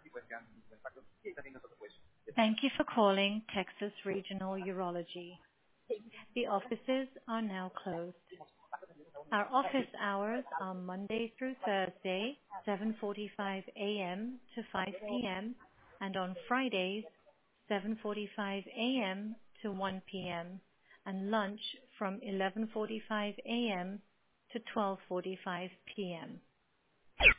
Thank you for calling Texas Regional Urology. The offices are now closed. Our office hours are Monday through Thursday, 7:45 A.M. to 5 P.M., and on Fridays, 7:45 A.M. to 1 P.M., and lunch from 11:45 A.M. to 12:45 P.M.